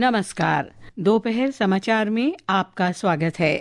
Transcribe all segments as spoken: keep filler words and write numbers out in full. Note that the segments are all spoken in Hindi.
नमस्कार, दोपहर समाचार में आपका स्वागत है।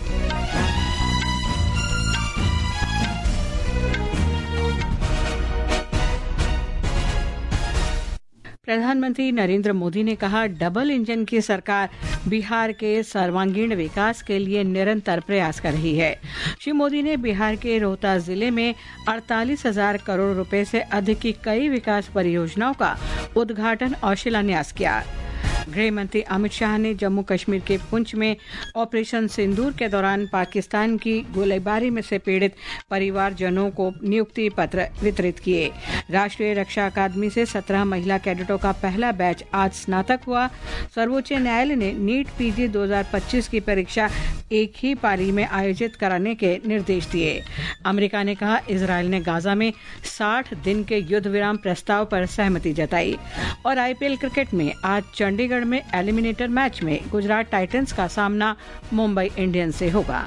प्रधानमंत्री नरेंद्र मोदी ने कहा, डबल इंजन की सरकार बिहार के सर्वांगीण विकास के लिए निरंतर प्रयास कर रही है। श्री मोदी ने बिहार के रोहतास जिले में अड़तालीस हजार करोड़ रुपए से अधिक की कई विकास परियोजनाओं का उद्घाटन और शिलान्यास किया। गृह मंत्री अमित शाह ने जम्मू कश्मीर के पुंछ में ऑपरेशन सिंदूर के दौरान पाकिस्तान की गोलीबारी में से पीड़ित परिवारजनों को नियुक्ति पत्र वितरित किए। राष्ट्रीय रक्षा अकादमी से सत्रह महिला कैडेटों का पहला बैच आज स्नातक हुआ। सर्वोच्च न्यायालय ने नीट पीजी दो हज़ार पच्चीस की परीक्षा एक ही पारी में आयोजित कराने के निर्देश दिए। अमेरिका ने कहा, इजरायल ने गाजा में साठ दिन के युद्ध विराम प्रस्ताव पर सहमति जताई। और आईपीएल क्रिकेट में आज चंडीगढ़ में एलिमिनेटर मैच में गुजरात टाइटंस का सामना मुंबई इंडियंस से होगा।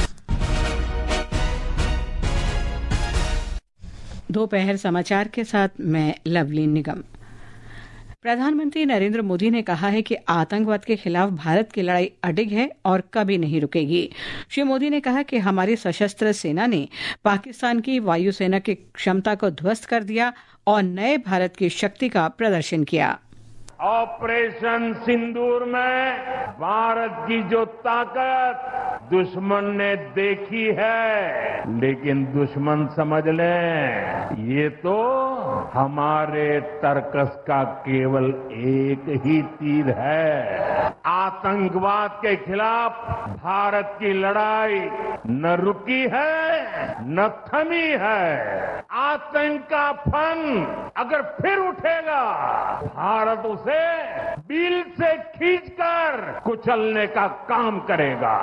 दोपहर समाचार के साथ मैं लवली निगम। प्रधानमंत्री नरेंद्र मोदी ने कहा है कि आतंकवाद के खिलाफ भारत की लड़ाई अडिग है और कभी नहीं रुकेगी। श्री मोदी ने कहा कि हमारी सशस्त्र सेना ने पाकिस्तान की वायुसेना की क्षमता को ध्वस्त कर दिया और नए भारत की शक्ति का प्रदर्शन किया। ऑपरेशन सिंदूर में भारत की जो ताकत दुश्मन ने देखी है, लेकिन दुश्मन समझ ले ये तो हमारे तर्कस का केवल एक ही तीर है। आतंकवाद के खिलाफ भारत की लड़ाई न रुकी है न थमी है। आतंक का फन अगर फिर उठेगा, भारत उसे बिल से खींचकर कुचलने का काम करेगा।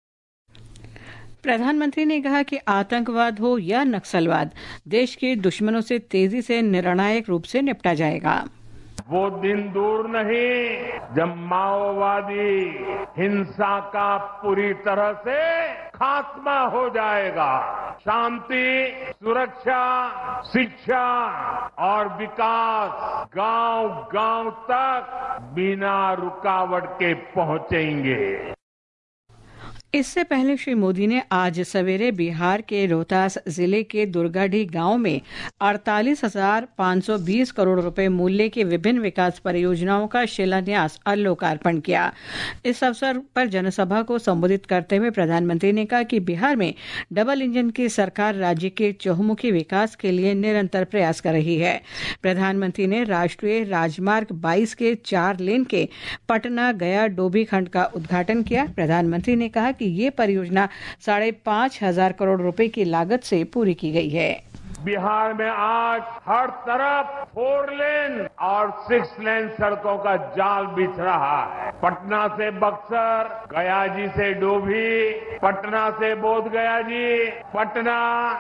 प्रधानमंत्री ने कहा कि आतंकवाद हो या नक्सलवाद, देश के दुश्मनों से तेजी से निर्णायक रूप से निपटा जाएगा। वो दिन दूर नहीं जब माओवादी हिंसा का पूरी तरह से खात्मा हो जाएगा। शांति, सुरक्षा, शिक्षा और विकास गांव-गांव तक बिना रुकावट के पहुंचेंगे। इससे पहले श्री मोदी ने आज सवेरे बिहार के रोहतास जिले के दुर्गाडीह गांव में अड़तालीस हजार पाँच सौ बीस करोड़ रुपए मूल्य की विभिन्न विकास परियोजनाओं का शिलान्यास और लोकार्पण किया। इस अवसर पर जनसभा को संबोधित करते हुए प्रधानमंत्री ने कहा कि बिहार में डबल इंजन की सरकार राज्य के चहुमुखी विकास के लिए निरंतर प्रयास कर रही है। प्रधानमंत्री ने राष्ट्रीय राजमार्ग बाईस के चार लेन के पटना गया डोभी खंड का उद्घाटन किया। प्रधानमंत्री ने कहा कि ये परियोजना साढ़े पांच हजार करोड़ रुपए की लागत से पूरी की गई है। बिहार में आज हर तरफ फोर लेन और सिक्स लेन सड़कों का जाल बिछ रहा है। पटना से बक्सर, गया जी से डोभी, पटना से Bodh Gaya ji, Patna,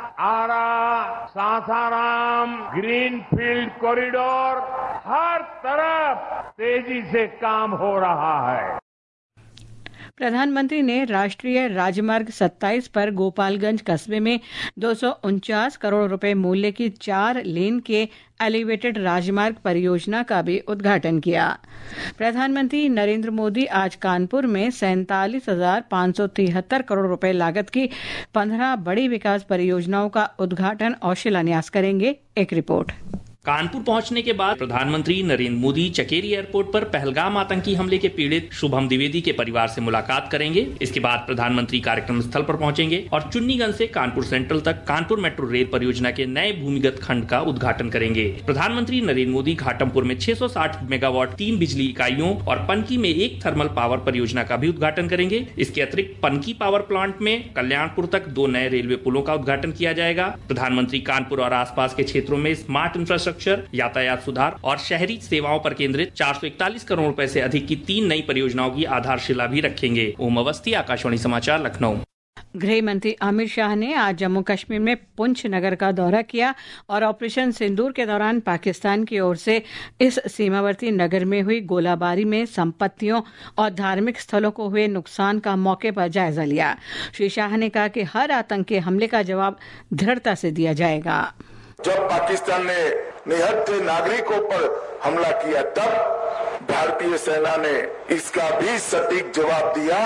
Arrah, Sasaram, green field corridor, हर तरफ तेजी से काम हो रहा है। प्रधानमंत्री ने राष्ट्रीय राजमार्ग सत्ताईस पर गोपालगंज कस्बे में दो सौ उनचास करोड़ रुपए मूल्य की चार लेन के एलिवेटेड राजमार्ग परियोजना का भी उद्घाटन किया। प्रधानमंत्री नरेंद्र मोदी आज कानपुर में सैंतालीस हजार पाँच सौ तिहत्तर करोड़ रुपए लागत की पंद्रह बड़ी विकास परियोजनाओं का उद्घाटन और शिलान्यास करेंगे। एक रिपोर्ट। कानपुर पहुंचने के बाद प्रधानमंत्री नरेंद्र मोदी चकेरी एयरपोर्ट पर पहलगाम आतंकी हमले के पीड़ित शुभम द्विवेदी के परिवार से मुलाकात करेंगे। इसके बाद प्रधानमंत्री कार्यक्रम स्थल पर पहुंचेंगे और चुन्नीगंज से कानपुर सेंट्रल तक कानपुर मेट्रो रेल परियोजना के नए भूमिगत खंड का उद्घाटन करेंगे। प्रधानमंत्री नरेंद्र मोदी घाटमपुर में छह सौ साठ मेगावाट तीन बिजली इकाइयों और पनकी में एक थर्मल पावर परियोजना का भी उद्घाटन करेंगे। इसके अतिरिक्त पनकी पावर प्लांट में कल्याणपुर तक दो नए रेलवे पुलों का उद्घाटन किया जाएगा। प्रधानमंत्री कानपुर और आसपास के क्षेत्रों में स्मार्ट इंफ्रास्ट्रक्चर, यातायात सुधार और शहरी सेवाओं पर केंद्रित चार सौ इकतालीस करोड़ रुपए से अधिक की तीन नई परियोजनाओं की आधारशिला भी रखेंगे। ओम अवस्थी, आकाशवाणी समाचार, लखनऊ। गृह मंत्री अमित शाह ने आज जम्मू कश्मीर में पुंछ नगर का दौरा किया और ऑपरेशन सिंदूर के दौरान पाकिस्तान की ओर से इस सीमावर्ती नगर में हुई गोलाबारी में संपत्तियों और धार्मिक स्थलों को हुए नुकसान का मौके पर जायजा लिया। श्री शाह ने कहा कि हर आतंकी हमले का जवाब दृढ़ता से दिया जाएगा। जब पाकिस्तान ने निहत्थे नागरिकों पर हमला किया, तब भारतीय सेना ने इसका भी सटीक जवाब दिया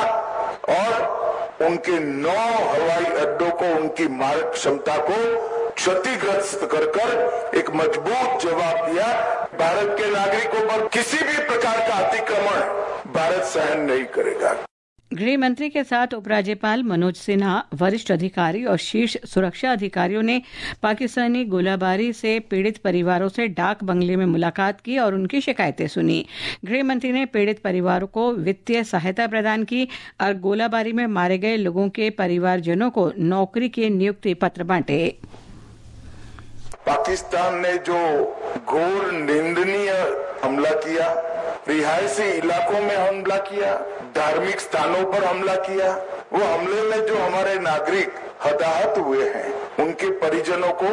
और उनके नौ हवाई अड्डों को, उनकी मारक क्षमता को क्षतिग्रस्त कर कर एक मजबूत जवाब दिया। भारत के नागरिकों पर किसी भी प्रकार का अतिक्रमण भारत सहन नहीं करेगा। गृह मंत्री के साथ उपराज्यपाल मनोज सिन्हा, वरिष्ठ अधिकारी और शीर्ष सुरक्षा अधिकारियों ने पाकिस्तानी गोलाबारी से पीड़ित परिवारों से डाक बंगले में मुलाकात की और उनकी शिकायतें सुनी। गृह मंत्री ने पीड़ित परिवारों को वित्तीय सहायता प्रदान की और गोलाबारी में मारे गए लोगों के परिवारजनों को नौकरी के नियुक्ति पत्र बांटे। पाकिस्तान ने जो घोर निंदनीय हमला किया, रिहायशी इलाकों में हमला किया, धार्मिक स्थानों पर हमला किया, वो हमले में जो हमारे नागरिक हताहत हुए हैं, उनके परिजनों को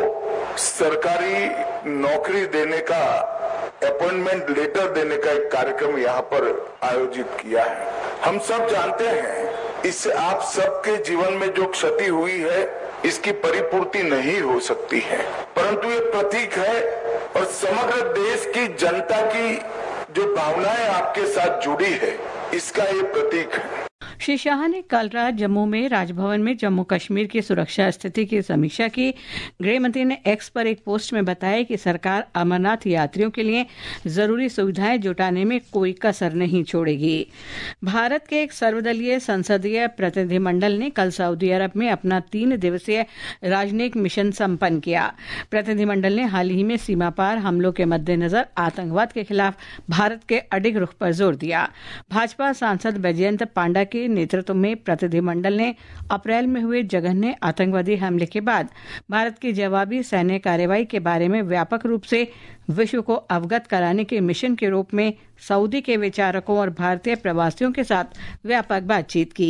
सरकारी नौकरी देने का, अपॉइंटमेंट लेटर देने का एक कार्यक्रम यहाँ पर आयोजित किया है। हम सब जानते हैं इससे आप सबके जीवन में जो क्षति हुई है इसकी परिपूर्ति नहीं हो सकती है, परंतु ये प्रतीक है और समग्र देश की जनता की जो भावनाएं आपके साथ जुड़ी है इसका ये प्रतीक है। श्री शाह ने कल रात जम्मू में राजभवन में जम्मू कश्मीर की सुरक्षा स्थिति की समीक्षा की। गृह मंत्री ने एक्स पर एक पोस्ट में बताया कि सरकार अमरनाथ यात्रियों के लिए जरूरी सुविधाएं जुटाने में कोई कसर नहीं छोड़ेगी। भारत के एक सर्वदलीय संसदीय प्रतिनिधिमंडल ने कल सऊदी अरब में अपना तीन दिवसीय राजनयिक मिशन संपन्न किया। प्रतिनिधिमंडल ने हाल ही में सीमा पार हमलों के मद्देनजर आतंकवाद के खिलाफ भारत के अडिग रुख पर जोर दिया। भाजपा सांसद वैजयंत पांडा के नेतृत्व में प्रतिनिधिमंडल ने अप्रैल में हुए जघन्य आतंकवादी हमले के बाद भारत की जवाबी सैन्य कार्रवाई के बारे में व्यापक रूप से विश्व को अवगत कराने के मिशन के रूप में सऊदी के विचारकों और भारतीय प्रवासियों के साथ व्यापक बातचीत की।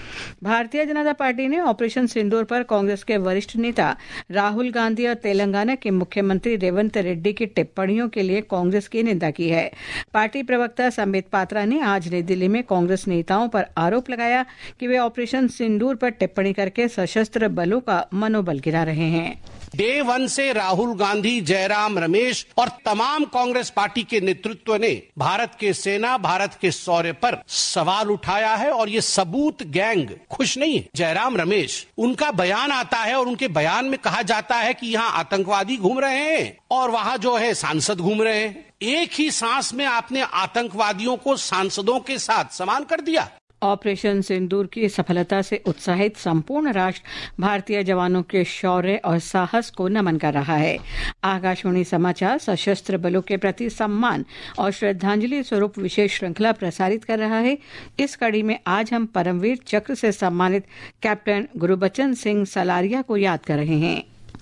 भारतीय जनता पार्टी ने ऑपरेशन सिंदूर पर कांग्रेस के वरिष्ठ नेता राहुल गांधी और तेलंगाना के मुख्यमंत्री रेवंत रेड्डी की टिप्पणियों के लिए कांग्रेस की निंदा की है। पार्टी प्रवक्ता संबित पात्रा ने आज नई दिल्ली में कांग्रेस नेताओं पर आरोप लगाया कि वे ऑपरेशन सिंदूर पर टिप्पणी करके सशस्त्र बलों का मनोबल गिरा रहे हैं। डे वन से राहुल गांधी, जयराम रमेश और तमाम कांग्रेस पार्टी के नेतृत्व ने भारत के सेना, भारत के शौर्य पर सवाल उठाया है और ये सबूत गैंग खुश नहीं है। जयराम रमेश, उनका बयान आता है और उनके बयान में कहा जाता है कि यहाँ आतंकवादी घूम रहे हैं और वहां जो है सांसद घूम रहे हैं। एक ही सांस में आपने आतंकवादियों को सांसदों के साथ समान कर दिया। ऑपरेशन सिंदूर की सफलता से उत्साहित संपूर्ण राष्ट्र भारतीय जवानों के शौर्य और साहस को नमन कर रहा है। आकाशवाणी समाचार सशस्त्र बलों के प्रति सम्मान और श्रद्धांजलि स्वरूप विशेष श्रृंखला प्रसारित कर रहा है। इस कड़ी में आज हम परमवीर चक्र से सम्मानित कैप्टन गुरबचन सिंह सलारिया को याद कर रहे हैं।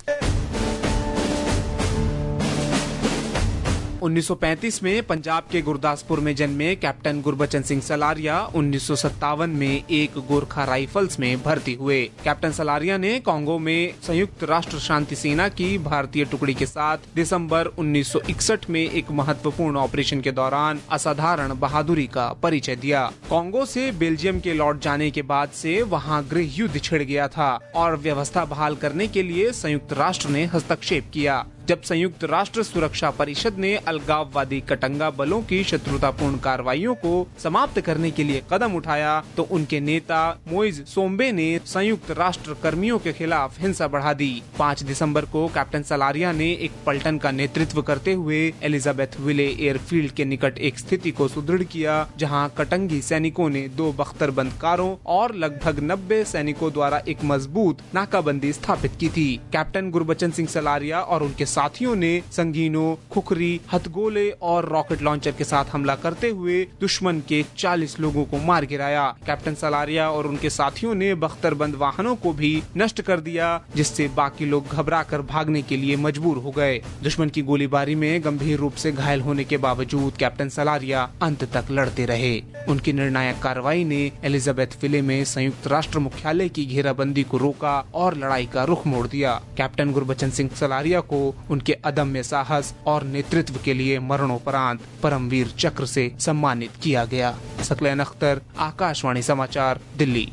उन्नीस सौ पैंतीस में पंजाब के गुरदासपुर में जन्मे कैप्टन गुरबचन सिंह सलारिया उन्नीस सौ सत्तावन में एक गोरखा राइफल्स में भर्ती हुए। कैप्टन सलारिया ने कांगो में संयुक्त राष्ट्र शांति सेना की भारतीय टुकड़ी के साथ दिसंबर उन्नीस सौ इकसठ में एक महत्वपूर्ण ऑपरेशन के दौरान असाधारण बहादुरी का परिचय दिया। कांगो से बेल्जियम के लौट जाने के बाद से वहां गृह युद्ध छिड़ गया था और व्यवस्था बहाल करने के लिए संयुक्त राष्ट्र ने हस्तक्षेप किया। जब संयुक्त राष्ट्र सुरक्षा परिषद ने अलगाववादी कटंगा बलों की शत्रुतापूर्ण कार्रवाइयों को समाप्त करने के लिए कदम उठाया तो उनके नेता मोइज सोम्बे ने संयुक्त राष्ट्र कर्मियों के खिलाफ हिंसा बढ़ा दी। पाँच दिसंबर को कैप्टन सलारिया ने एक पलटन का नेतृत्व करते हुए एलिजाबेथ विले एयरफील्ड के निकट एक स्थिति को सुदृढ़ किया, जहां कटंगी सैनिकों ने दो बख्तरबंद कारों और लगभग नब्बे सैनिकों द्वारा एक मजबूत नाकाबंदी स्थापित की थी। कैप्टन गुरबचन सिंह सलारिया और उनके साथियों ने संगीनों, खुखरी, हथगोले और रॉकेट लॉन्चर के साथ हमला करते हुए दुश्मन के चालीस लोगों को मार गिराया। कैप्टन सलारिया और उनके साथियों ने बख्तरबंद वाहनों को भी नष्ट कर दिया, जिससे बाकी लोग घबराकर भागने के लिए मजबूर हो गए। दुश्मन की गोलीबारी में गंभीर रूप से घायल होने के बावजूद कैप्टन सलारिया अंत तक लड़ते रहे। उनकी निर्णायक कार्रवाई ने एलिजाबेथ विले में संयुक्त राष्ट्र मुख्यालय की घेराबंदी को रोका और लड़ाई का रुख मोड़ दिया। कैप्टन गुरबचन सिंह सलारिया को उनके अदम्य साहस और नेतृत्व के लिए मरणोपरांत परमवीर चक्र से सम्मानित किया गया। सकलैन अख्तर, आकाशवाणी समाचार, दिल्ली।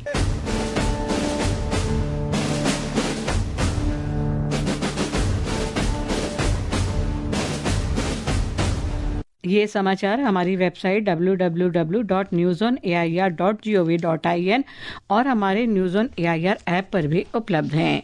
ये समाचार हमारी website W W W dot news on A I R dot G O V dot I N और हमारे news on A I R app पर भी उपलब्ध हैं।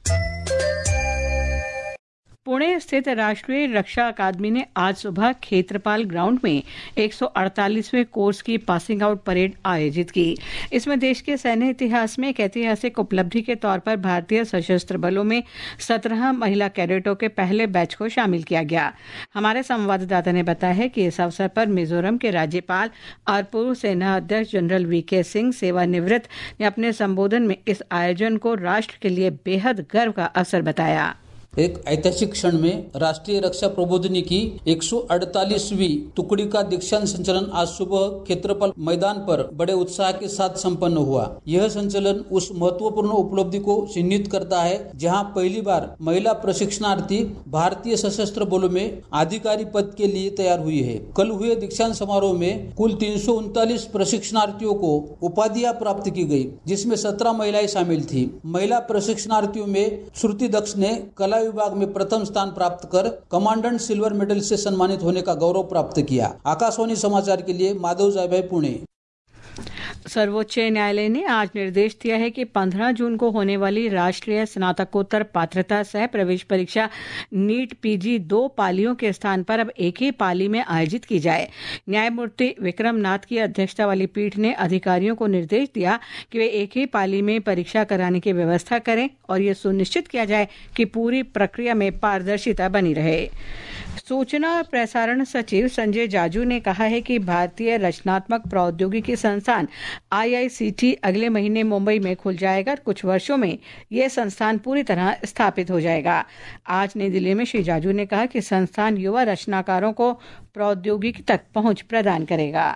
पुणे स्थित राष्ट्रीय रक्षा अकादमी ने आज सुबह खेत्रपाल ग्राउंड में एक सौ अड़तालीसवें कोर्स की पासिंग आउट परेड आयोजित की। इसमें देश के सैन्य इतिहास में एक ऐतिहासिक उपलब्धि के तौर पर भारतीय सशस्त्र बलों में सत्रह महिला कैडेटों के पहले बैच को शामिल किया गया। हमारे संवाददाता ने बताया है कि इस अवसर पर मिजोरम के राज्यपाल और पूर्व सेना अध्यक्ष जनरल वी के सिंह सेवानिवृत्त ने अपने संबोधन में इस आयोजन को राष्ट्र के लिए बेहद गर्व का अवसर बताया। एक ऐतिहासिक क्षण में राष्ट्रीय रक्षा प्रबोधिनी की एक सौ अड़तालीसवीं टुकड़ी का दीक्षांत संचलन आज सुबह क्षेत्रपाल मैदान पर बड़े उत्साह के साथ संपन्न हुआ। यह संचलन उस महत्वपूर्ण उपलब्धि को चिन्हित करता है जहां पहली बार महिला प्रशिक्षणार्थी भारतीय सशस्त्र बलों में अधिकारी पद के लिए तैयार हुई है। कल हुए दीक्षांत समारोह में कुल तीन सौ उनतालीस प्रशिक्षणार्थियों को उपाधियां प्राप्त की गई, जिसमें सत्रह महिलाएं शामिल थी। महिला प्रशिक्षणार्थियों में श्रुति दक्ष ने कला विभाग में प्रथम स्थान प्राप्त कर कमांडेंट सिल्वर मेडल से सम्मानित होने का गौरव प्राप्त किया। आकाशवाणी समाचार के लिए माधव जायभाई, पुणे। सर्वोच्च न्यायालय ने आज निर्देश दिया है कि पंद्रह जून को होने वाली राष्ट्रीय स्नातकोत्तर पात्रता सह प्रवेश परीक्षा नीट पीजी दो पालियों के स्थान पर अब एक ही पाली में आयोजित की जाए। न्यायमूर्ति विक्रम नाथ की अध्यक्षता वाली पीठ ने अधिकारियों को निर्देश दिया कि वे एक ही पाली में परीक्षा कराने की व्यवस्था करें और ये सुनिश्चित किया जाए कि पूरी प्रक्रिया में पारदर्शिता बनी रहे। सूचना और प्रसारण सचिव संजय जाजू ने कहा है कि भारतीय रचनात्मक प्रौद्योगिकी संस्थान आई आई सी टी अगले महीने मुंबई में खुल जाएगा। कुछ वर्षों में यह संस्थान पूरी तरह स्थापित हो जाएगा। आज नई दिल्ली में श्री जाजू ने कहा कि संस्थान युवा रचनाकारों को प्रौद्योगिकी तक पहुंच प्रदान करेगा।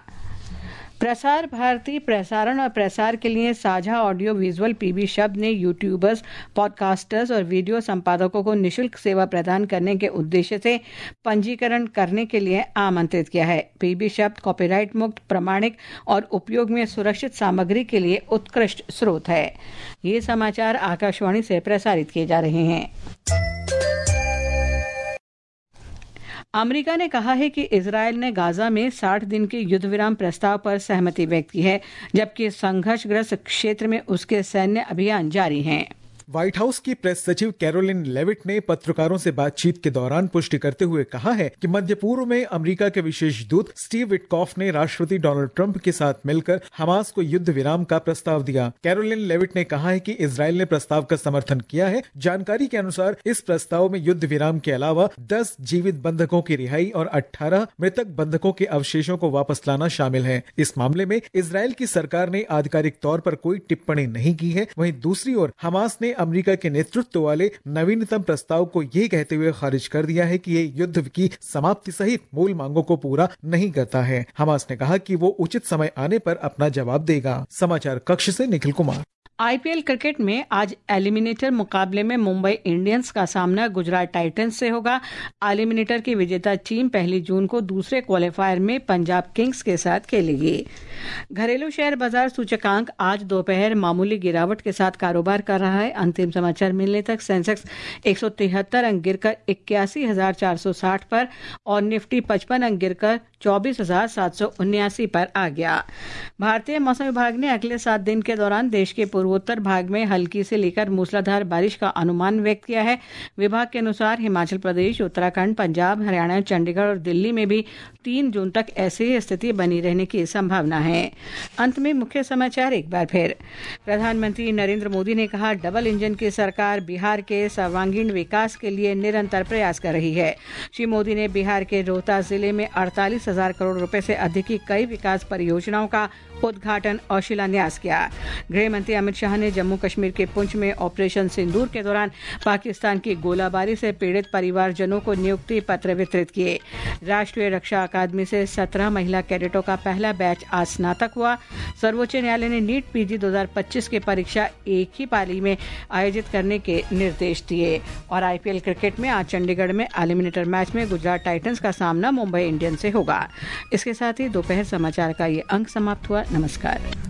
प्रसार भारती प्रसारण और प्रसार के लिए साझा ऑडियो विजुअल पीबी शब्द ने यूट्यूबर्स, पॉडकास्टर्स और वीडियो संपादकों को निशुल्क सेवा प्रदान करने के उद्देश्य से पंजीकरण करने के लिए आमंत्रित किया है। पीबी शब्द कॉपीराइट मुक्त, प्रमाणिक और उपयोग में सुरक्षित सामग्री के लिए उत्कृष्ट स्रोत है। ये समाचार आकाशवाणी से प्रसारित किए जा रहे हैं। अमेरिका ने कहा है कि इजरायल ने गाजा में साठ दिन के युद्ध विराम प्रस्ताव पर सहमति व्यक्त की है, जबकि संघर्षग्रस्त क्षेत्र में उसके सैन्य अभियान जारी हैं। व्हाइट हाउस की प्रेस सचिव कैरोलिन लेविट ने पत्रकारों से बातचीत के दौरान पुष्टि करते हुए कहा है कि मध्य पूर्व में अमेरिका के विशेष दूत स्टीव विटकॉफ ने राष्ट्रपति डोनाल्ड ट्रंप के साथ मिलकर हमास को युद्ध विराम का प्रस्ताव दिया। कैरोलिन लेविट ने कहा है कि इजरायल ने प्रस्ताव का समर्थन किया है। जानकारी के अनुसार इस प्रस्ताव में युद्ध विराम के अलावा दस जीवित बंधकों की रिहाई और अठारह मृतक बंधकों के अवशेषों को वापस लाना शामिल है। इस मामले में इजरायल की सरकार ने आधिकारिक तौर पर कोई टिप्पणी नहीं की है। वहीं दूसरी ओर हमास ने अमेरिका के नेतृत्व वाले नवीनतम प्रस्ताव को ये कहते हुए खारिज कर दिया है कि ये युद्ध की समाप्ति सहित मूल मांगों को पूरा नहीं करता है। हमास ने कहा कि वो उचित समय आने पर अपना जवाब देगा। समाचार कक्ष से Nikhil Kumar. I P L cricket में आज एलिमिनेटर मुकाबले में मुंबई इंडियंस का सामना गुजरात टाइटंस से होगा। एलिमिनेटर की विजेता टीम पहली जून को दूसरे क्वालिफायर में पंजाब किंग्स के साथ खेलेगी। घरेलू शेयर बाजार सूचकांक आज दोपहर मामूली गिरावट के साथ कारोबार कर रहा है। अंतिम समाचार मिलने तक सेंसेक्स एक सौ तिहत्तर अंक गिरकर इक्यासी हजार चार सौ साठ पर और निफ्टी पचपन अंक गिरकर चौबीस हजार सात सौ उन्यासी पर आ गया। भारतीय मौसम विभाग ने अगले सात दिन के दौरान देश के पूर्वोत्तर भाग में हल्की से लेकर मूसलाधार बारिश का अनुमान व्यक्त किया है। विभाग के अनुसार हिमाचल प्रदेश, उत्तराखंड, पंजाब, हरियाणा, चंडीगढ़ और दिल्ली में भी तीन जून तक ऐसी ही स्थिति बनी रहने की संभावना है। अंत में मुख्य समाचार एक बार फिर। प्रधानमंत्री नरेंद्र मोदी ने कहा, डबल इंजन की सरकार बिहार के सर्वांगीण विकास के लिए निरंतर प्रयास कर रही है। श्री मोदी ने बिहार के रोहतास जिले में अड़तालीस हजार करोड़ रुपए से अधिक की कई विकास परियोजनाओं का उद्घाटन और शिलान्यास किया। गृह मंत्री अमित शाह ने जम्मू कश्मीर के पुंछ में ऑपरेशन सिंदूर के दौरान पाकिस्तान की गोलाबारी से पीड़ित परिवारजनों को नियुक्ति पत्र वितरित किए। राष्ट्रीय रक्षा अकादमी से सत्रह महिला कैडेटों का पहला बैच आज स्नातक हुआ। सर्वोच्च न्यायालय ने नीट पीजी दो हज़ार पच्चीस की परीक्षा एक ही पाली में आयोजित करने के निर्देश दिए। और आई पी एल क्रिकेट में आज चंडीगढ़ में एलिमिनेटर मैच में गुजरात टाइटंस का सामना मुंबई इंडियंस से होगा। इसके साथ ही दोपहर समाचार का ये अंक समाप्त हुआ। नमस्कार।